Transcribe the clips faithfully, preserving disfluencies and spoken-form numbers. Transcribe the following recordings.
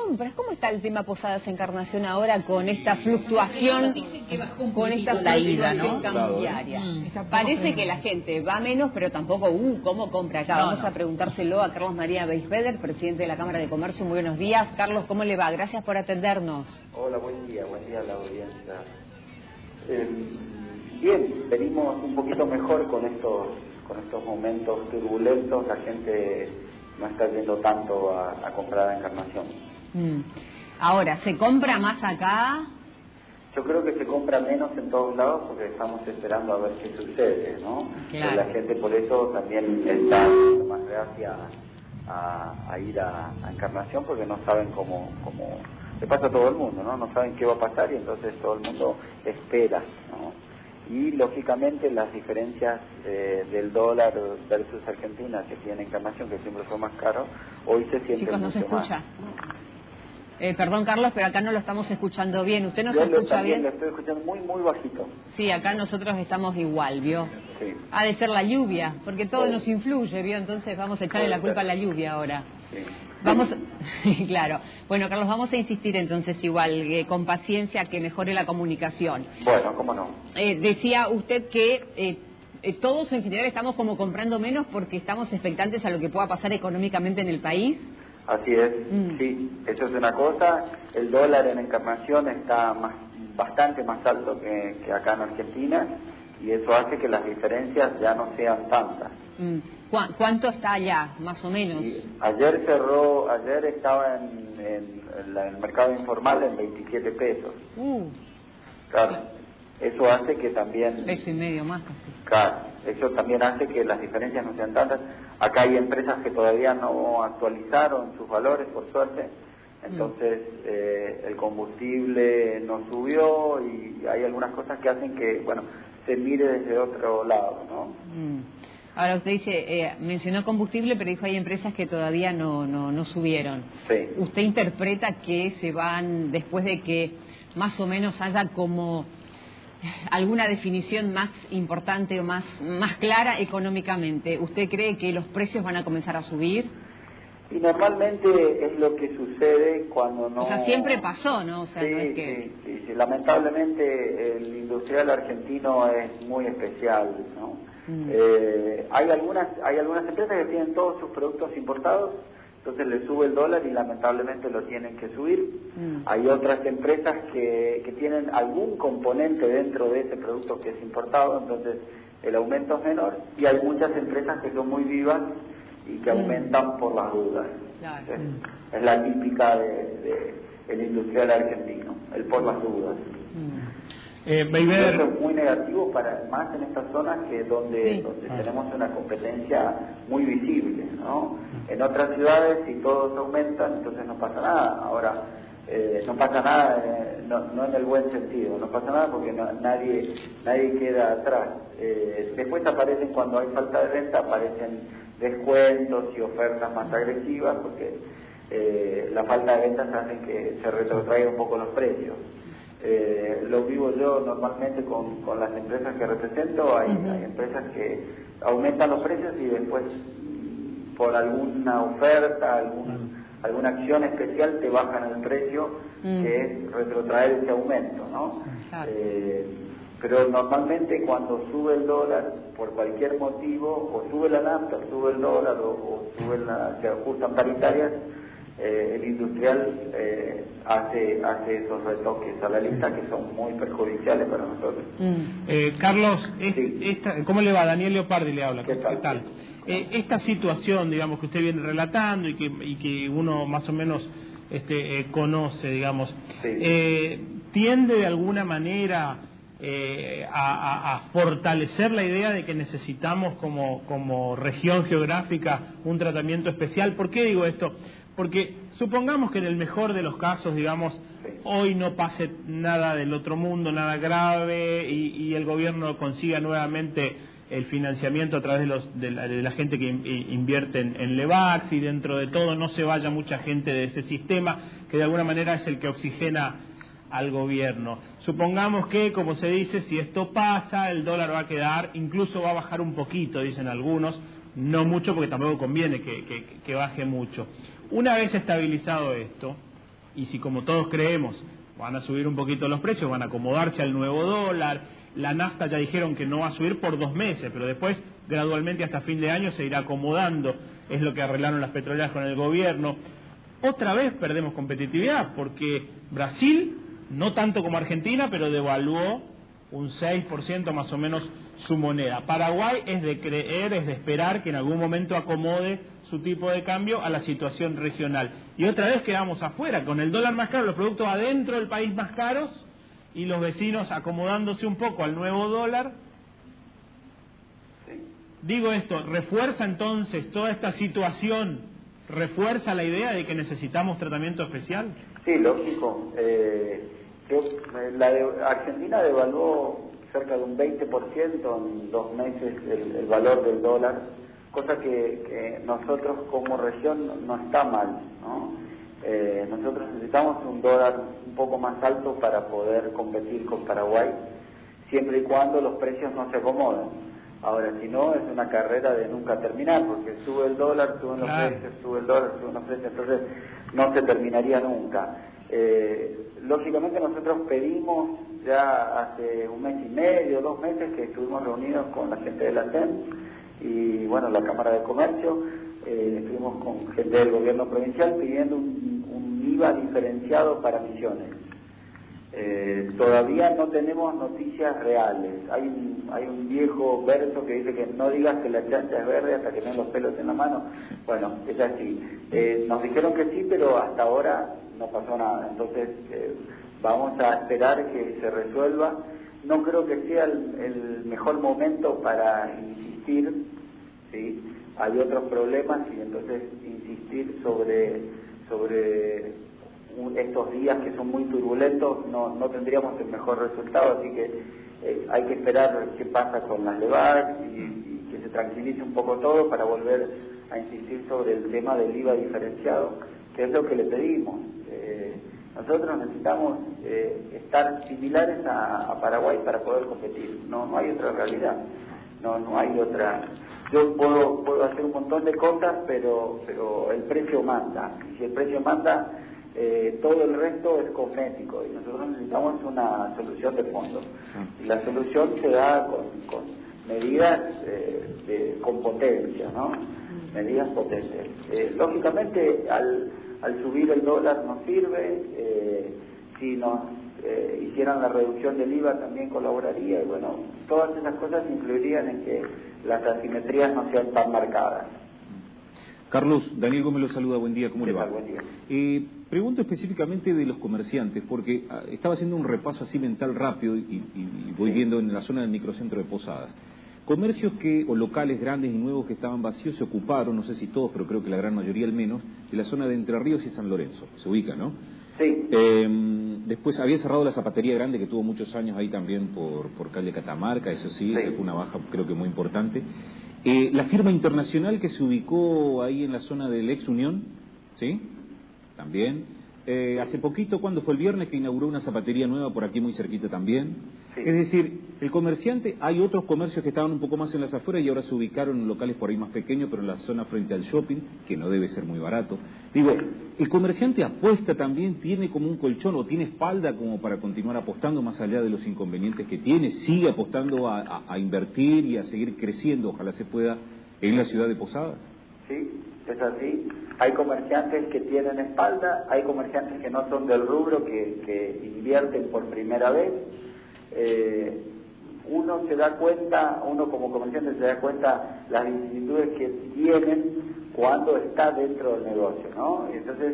compras. ¿Cómo está el tema Posadas Encarnación ahora con esta fluctuación, con esta la ida, ¿no? cambiaria? Mm. Parece que la gente va menos, pero tampoco, uh, ¿cómo compra acá? No, Vamos no. a preguntárselo a Carlos María Beisbeder, presidente de la Cámara de Comercio. Muy buenos días. Carlos, ¿cómo le va? Gracias por atendernos. Hola, buen día, buen día a la audiencia. Eh, bien, venimos un poquito mejor con estos, con estos momentos turbulentos. La gente no está yendo tanto a, a comprar a Encarnación. Mm. Ahora, ¿se compra más acá? Yo creo que se compra menos en todos lados porque estamos esperando a ver qué sucede, ¿no? Claro. La gente por eso también está más reacia a, a ir a, a Encarnación porque no saben cómo, cómo... Le pasa a todo el mundo, ¿no? No saben qué va a pasar y entonces todo el mundo espera, ¿no? Y lógicamente las diferencias eh, del dólar versus Argentina que tiene Encarnación, que siempre fue más caro, hoy se siente Chicos, no se mucho escucha. más. Eh, perdón, Carlos, pero acá no lo estamos escuchando bien. ¿Usted nos Yo escucha también bien? lo estoy escuchando muy, muy bajito. Sí, acá nosotros estamos igual, ¿vio? Sí. Ha de ser la lluvia, porque todo Sí. nos influye, ¿vio? Entonces vamos a echarle Puede la culpa ser. a la lluvia ahora. Sí. Vamos, claro. Bueno, Carlos, vamos a insistir entonces igual, eh, con paciencia, que mejore la comunicación. Bueno, cómo no. Eh, decía usted que eh, eh, todos en general estamos como comprando menos porque estamos expectantes a lo que pueda pasar económicamente en el país. Así es, Mm. sí, eso es una cosa. El dólar en Encarnación está más, bastante más alto que, que acá en Argentina y eso hace que las diferencias ya no sean tantas. Mm. ¿Cu- ¿Cuánto está allá, más o menos? Y ayer cerró, ayer estaba en, en, en la- en el mercado informal en veintisiete pesos. Uh, Claro, eso hace que también... peso y medio más casi. Claro, eso también hace que las diferencias no sean tantas. Acá hay empresas que todavía no actualizaron sus valores, por suerte. Entonces, eh, el combustible no subió y hay algunas cosas que hacen que, bueno, se mire desde otro lado, ¿no? Mm. Ahora usted dice, eh, mencionó combustible, pero dijo hay empresas que todavía no, no, no subieron. Sí. ¿Usted interpreta que se van después de que más o menos haya como alguna definición más importante o más, más clara económicamente? ¿Usted cree que los precios van a comenzar a subir? Y normalmente es lo que sucede cuando no... O sea, siempre pasó, ¿no? O sea, sí, no es que... sí, sí, sí. Lamentablemente el industrial argentino es muy especial, ¿no? Mm. Eh, hay algunas hay algunas empresas que tienen todos sus productos importados, entonces le sube el dólar y lamentablemente lo tienen que subir. Mm. Hay otras empresas que, que tienen algún componente dentro de ese producto que es importado, entonces el aumento es menor, y hay muchas empresas que son muy vivas y que Mm. aumentan por las dudas. Claro. Es, Mm. es la típica de, de el industrial argentino, el por las dudas. Mm. Eh, Eso Beisbeder, es muy negativo para más en estas zonas que donde, Sí. donde Ah. tenemos una competencia muy visible, ¿no? En otras ciudades, si todos aumentan, entonces no pasa nada. Ahora, eh, no pasa nada, eh, no, no en el buen sentido, no pasa nada porque no- nadie nadie queda atrás. Eh, después aparecen, cuando hay falta de venta, aparecen descuentos y ofertas más agresivas porque eh, la falta de ventas hace que se retrotraigan un poco los precios. Eh, lo vivo yo normalmente con, con las empresas que represento. Hay, Ujú. hay empresas que aumentan los precios y después mm, por alguna oferta, algún, alguna acción especial te bajan el precio, Mm. que es retrotraer ese aumento, ¿no? Claro. Eh, pero normalmente cuando sube el dólar por cualquier motivo, o sube la nafta, o sube el dólar, o, o sube la, se ajustan paritarias, Eh, el industrial eh, hace hace esos retoques a la lista que son muy perjudiciales para nosotros. Mm. eh, Carlos, es- Sí. esta, ¿cómo le va? Daniel Leopardi le habla. ¿Qué tal? Eh, esta situación, digamos, que usted viene relatando y que, y que uno más o menos este, eh, conoce, digamos, Sí. eh, tiende de alguna manera eh, a, a- a fortalecer la idea de que necesitamos como, como región geográfica un tratamiento especial. ¿Por qué digo esto? Porque supongamos que en el mejor de los casos, digamos, Sí. hoy no pase nada del otro mundo, nada grave, y, y el gobierno consiga nuevamente el financiamiento a través de, los, de, la, de la gente que in, invierte en, en LEVAX, y dentro de todo no se vaya mucha gente de ese sistema, que de alguna manera es el que oxigena al gobierno. Supongamos que, como se dice, si esto pasa, el dólar va a quedar, incluso va a bajar un poquito, dicen algunos, no mucho porque tampoco conviene que, que, que baje mucho. Una vez estabilizado esto, y si como todos creemos van a subir un poquito los precios, van a acomodarse al nuevo dólar, la nafta ya dijeron que no va a subir por dos meses, pero después gradualmente hasta fin de año se irá acomodando, es lo que arreglaron las petroleras con el gobierno. Otra vez perdemos competitividad, porque Brasil, no tanto como Argentina, pero devaluó un seis por ciento más o menos su moneda. Paraguay es de creer, es de esperar que en algún momento acomode su tipo de cambio a la situación regional. Y otra vez quedamos afuera, con el dólar más caro, los productos adentro del país más caros, y los vecinos acomodándose un poco al nuevo dólar. Digo esto, ¿refuerza entonces toda esta situación, refuerza la idea de que necesitamos tratamiento especial? Sí, lógico. Eh, yo, la de, Argentina devaluó cerca de un veinte por ciento en dos meses el, el valor del dólar, cosa que, que nosotros como región no está mal, ¿no? Eh, nosotros necesitamos un dólar un poco más alto para poder competir con Paraguay, siempre y cuando los precios no se acomoden. Ahora, si no, es una carrera de nunca terminar, porque sube el dólar, suben los claro. precios, sube el dólar, suben los precios, entonces no se terminaría nunca. Eh, lógicamente nosotros pedimos ya hace un mes y medio, dos meses que estuvimos reunidos con la gente de la C E M y bueno, la Cámara de Comercio, eh, estuvimos con gente del gobierno provincial pidiendo un, un I V A diferenciado para Misiones. Eh, todavía no tenemos noticias reales. Hay un, hay un viejo verso que dice que no digas que la chancha es verde hasta que tengas los pelos en la mano. Bueno, es así. Eh, nos dijeron que sí, pero hasta ahora no pasó nada. Entonces eh, vamos a esperar que se resuelva. No creo que sea el, el mejor momento para insistir, ¿sí? Hay otros problemas y entonces insistir sobre sobre estos días que son muy turbulentos no, no tendríamos el mejor resultado, así que eh, hay que esperar qué pasa con las LEVAC y, y que se tranquilice un poco todo para volver a insistir sobre el tema del I V A diferenciado, que es lo que le pedimos. Eh, nosotros necesitamos eh, estar similares a, a Paraguay para poder competir, no, no hay otra realidad, no, no hay otra. Yo puedo, puedo hacer un montón de cosas, pero, pero el precio manda, y si el precio manda, Eh, todo el resto es cosmético y nosotros necesitamos una solución de fondo. Y la solución se da con, con medidas eh, de, con potencia, ¿no? Medidas potentes. Eh, lógicamente, al, al subir el dólar nos sirve, eh, si nos eh, hicieran la reducción del I V A también colaboraría, y bueno, todas esas cosas influirían en que las asimetrías no sean tan marcadas. Carlos, Daniel Gómez lo saluda, buen día, ¿cómo le va? Buen día. Eh, pregunto específicamente de los comerciantes, porque ah, estaba haciendo un repaso así mental rápido y, y, y voy Sí. viendo en la zona del microcentro de Posadas. Comercios que, o locales grandes y nuevos que estaban vacíos se ocuparon, no sé si todos, pero creo que la gran mayoría al menos, de la zona de Entre Ríos y San Lorenzo, se ubica, ¿no? Sí. Eh, después había cerrado la zapatería grande que tuvo muchos años ahí también por, por calle Catamarca, eso sí, Sí. esa fue una baja creo que muy importante. Eh, la firma internacional que se ubicó ahí en la zona del Ex Unión, ¿sí? También. Eh, hace poquito, ¿cuándo fue? El viernes, que inauguró una zapatería nueva por aquí muy cerquita también. Sí. Es decir, el comerciante, hay otros comercios que estaban un poco más en las afueras y ahora se ubicaron en locales por ahí más pequeños, pero en la zona frente al shopping, que no debe ser muy barato. Digo, el comerciante apuesta también, tiene como un colchón o tiene espalda como para continuar apostando más allá de los inconvenientes que tiene, sigue apostando a, a, a invertir y a seguir creciendo, ojalá se pueda, en la ciudad de Posadas. Sí, es así. Hay comerciantes que tienen espalda, hay comerciantes que no son del rubro, que, que invierten por primera vez. Eh, uno se da cuenta, uno como comerciante se da cuenta las vicisitudes que tienen cuando está dentro del negocio, ¿no? Y entonces,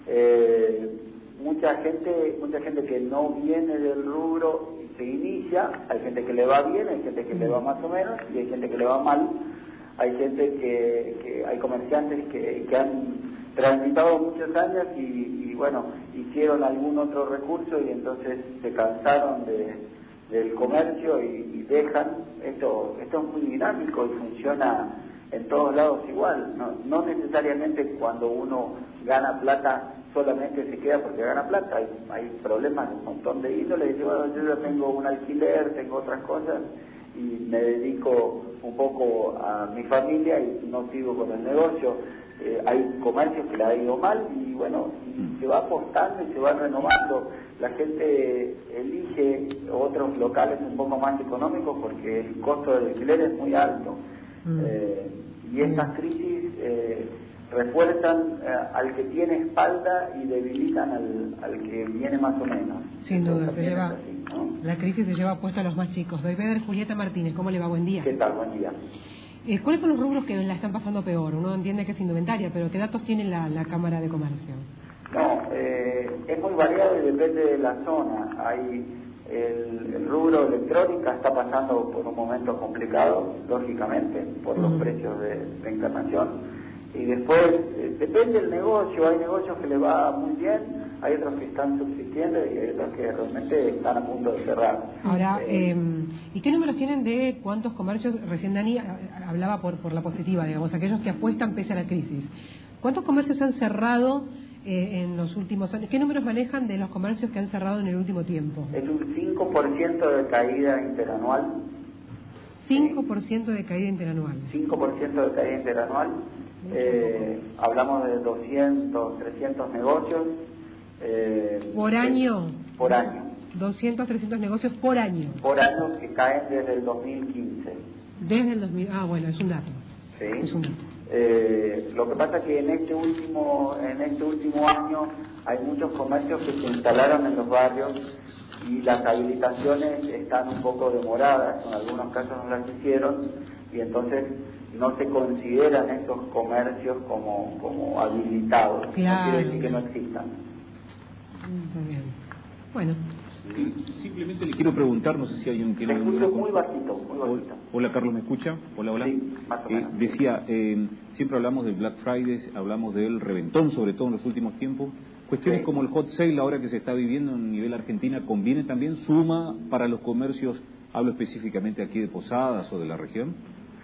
eh, mucha gente, mucha gente que no viene del rubro se inicia, hay gente que le va bien, hay gente que le va más o menos, y hay gente que le va mal. Hay gente que, que hay comerciantes que, que han transitado muchos años y, y bueno, hicieron algún otro recurso y entonces se cansaron de, del comercio y, y dejan. Esto, esto es muy dinámico y funciona en todos lados igual. No, no necesariamente cuando uno gana plata solamente se queda porque gana plata. Hay, hay problemas de un montón de índole. Dice, bueno, yo ya tengo un alquiler, tengo otras cosas y me dedico un poco a mi familia y no sigo con el negocio. eh, hay comercios que le ha ido mal y bueno, y se va apostando y se va renovando. La gente elige otros locales un poco más económicos porque el costo del alquiler es muy alto. Mm. Eh, y estas crisis eh, refuerzan eh, al que tiene espalda y debilitan al, al que viene más o menos. Sin duda, se lleva, así, ¿no? La crisis se lleva puesta a los más chicos. Beiber Julieta Martínez, ¿cómo le va? Buen día. ¿Qué tal? Buen día. Eh, ¿Cuáles son los rubros que la están pasando peor? Uno entiende que es indumentaria, pero ¿qué datos tiene la, la Cámara de Comercio? No, eh, es muy variado y depende de la zona. Hay el, el rubro electrónica está pasando por un momento complicado, lógicamente, por los mm. precios de, de encarnación. Y después, eh, depende del negocio. Hay negocios que le va muy bien, hay otros que están subsistiendo y hay otros que realmente están a punto de cerrar. Ahora, eh, eh, ¿y qué números tienen de cuántos comercios? Recién Dani hablaba por, por la positiva, digamos, aquellos que apuestan pese a la crisis. ¿Cuántos comercios han cerrado eh, en los últimos años? ¿Qué números manejan de los comercios que han cerrado en el último tiempo? Es un cinco por ciento de caída interanual. cinco por ciento de caída interanual. cinco por ciento de caída interanual. Eh, hablamos de doscientos, trescientos negocios. Eh, ¿Por año? Por año. doscientos, trescientos negocios por año. Por año que caen desde el dos mil quince. Desde el dos mil, ah, bueno, es un dato. Sí. Es un dato. Eh, lo que pasa es que en este último en este último año hay muchos comercios que se instalaron en los barrios y las habilitaciones están un poco demoradas, en algunos casos no las hicieron y entonces no se consideran esos comercios como, como habilitados. Claro. No quiere decir que no existan. Muy bien. Bueno. Sí, simplemente le quiero preguntar, no sé si hay un... Te escucho muy bajito, muy bajito. Hola, Carlos, ¿me escucha? Hola, hola. Sí, más o menos. Eh, decía, eh, siempre hablamos del Black Friday, hablamos del reventón, sobre todo en los últimos tiempos. Cuestiones sí. como el hot sale ahora que se está viviendo a nivel Argentina, ¿conviene también? ¿Suma para los comercios, hablo específicamente aquí de Posadas o de la región?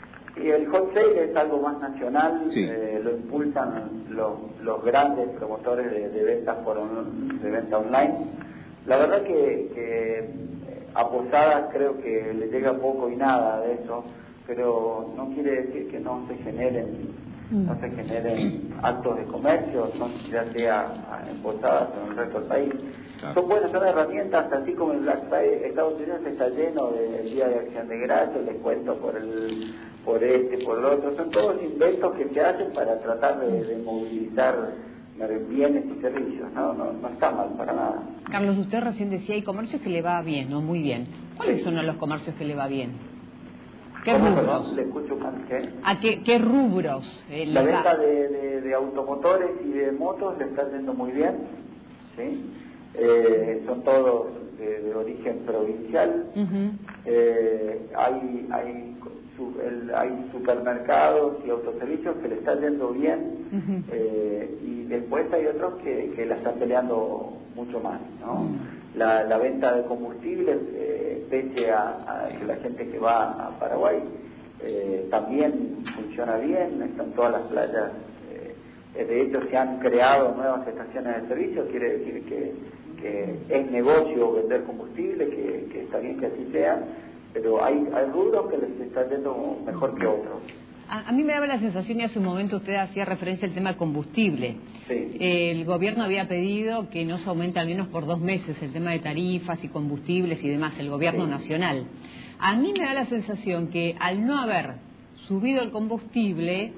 Y el hot sale es algo más nacional, sí. eh, lo impulsan los, los grandes promotores de, de ventas por on, de venta online. La verdad que, que a Posadas creo que le llega poco y nada de eso, pero no quiere decir que no se generen, mm. no se generen actos de comercio, no ya sea en Posadas o en el resto del país. Claro. Son buenas, son herramientas, así como el Black Friday, Estados Unidos está lleno del Día de Acción de Gracias, les cuento por el por este, por el otro, son todos inventos que se hacen para tratar de, de movilizar bienes y servicios, ¿no? No, no está mal para nada. Carlos, usted recién decía, hay comercios que le va bien, ¿no? Muy bien. ¿Cuáles sí. son los comercios que le va bien? ¿Qué ¿Cómo, rubros? perdón? Le escucho más, ¿qué? ¿A qué, qué rubros? Eh, La venta de, de, de automotores y de motos le está yendo muy bien, ¿sí? Eh, son todos de, de origen provincial. Uh-huh. eh, hay, hay, su, el, hay supermercados y autoservicios que le están yendo bien. Uh-huh. eh, y después hay otros que, que la están peleando mucho más, ¿no? Uh-huh. La, la venta de combustibles, eh, pese a, a que la gente que va a Paraguay eh, también funciona bien, están todas las playas, eh, de hecho se han creado nuevas estaciones de servicio, quiere decir que, que es negocio vender combustible, que, que está bien que así sea, pero hay, hay rubros que les está yendo mejor que otros. A, a mí me daba la sensación, y hace un momento usted hacía referencia al tema combustible. Sí. El gobierno había pedido que no se aumente al menos por dos meses el tema de tarifas y combustibles y demás, el gobierno sí. nacional. A mí me da la sensación que al no haber subido el combustible,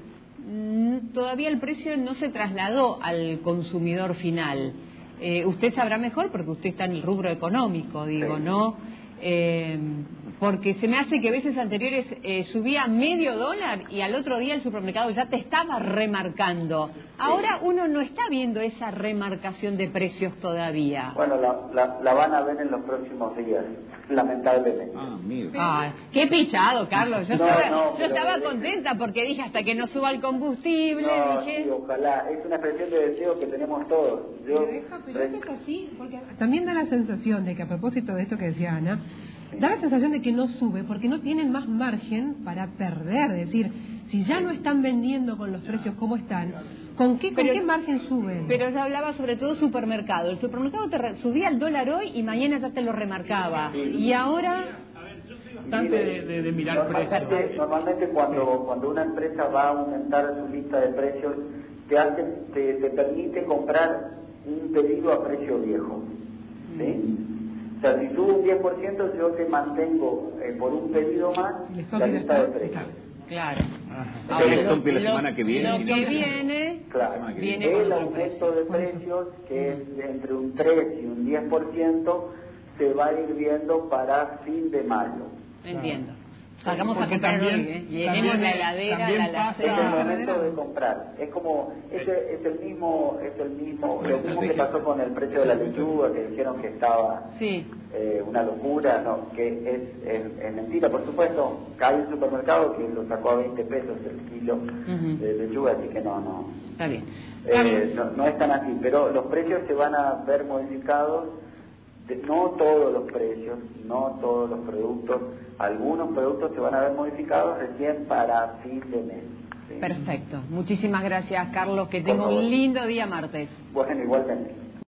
mmm, todavía el precio no se trasladó al consumidor final. Eh, usted sabrá mejor porque usted está en el rubro económico, digo, sí. ¿no? Eh, porque se me hace que veces anteriores eh, subía medio dólar y al otro día el supermercado ya te estaba remarcando. Ahora uno no está viendo esa remarcación de precios todavía. Bueno, la, la, la van a ver en los próximos días, lamentablemente. Ah, mira. Ah, qué pichado, Carlos. Yo no, estaba, no, yo estaba es... contenta porque dije hasta que no suba el combustible. No, dije... sí, ojalá. Es una expresión de deseo que tenemos todos. Yo... Pero, deja, pero esto es así, porque también da la sensación de que a propósito de esto que decía Ana, da la sensación de que no sube porque no tienen más margen para perder. Es decir, si ya no están vendiendo con los precios como están, ¿con qué, con pero, qué margen suben? Pero ya hablaba sobre todo supermercado. El supermercado te re, subía el dólar hoy y mañana ya te lo remarcaba. Y ahora... importante de, de, de mirar normalmente, precios. Normalmente cuando, sí. cuando una empresa va a aumentar su lista de precios, te, hace, te, te permite comprar un pedido a precio viejo. ¿Sí? O sea, si sube un diez por ciento, yo te mantengo eh, por un pedido más la lista de precios. Claro. Ahora, lo, lo, la semana que viene. Lo que viene, claro, que viene el aumento de precios, que es de entre un tres y un diez por ciento, se va a ir viendo para fin de mayo. Entiendo. Sacamos Porque a comprar también, hoy, ¿eh? Llenemos la heladera, la Es el alacena. momento de comprar. Es como, es, es el mismo, es el mismo, lo mismo que pasó con el precio de la lechuga, que dijeron que estaba sí. eh, una locura, no, que es, es, es mentira, por supuesto. Hay un supermercado que lo sacó a veinte pesos el kilo uh-huh. de lechuga, así que no, no. Está bien. Eh, no, no es tan así, pero los precios se van a ver modificados. De, no todos los precios, no todos los productos, algunos productos se van a ver modificados recién para fin de mes. ¿Sí? Perfecto. Muchísimas gracias, Carlos. Que tenga un lindo día martes. Bueno, igualmente.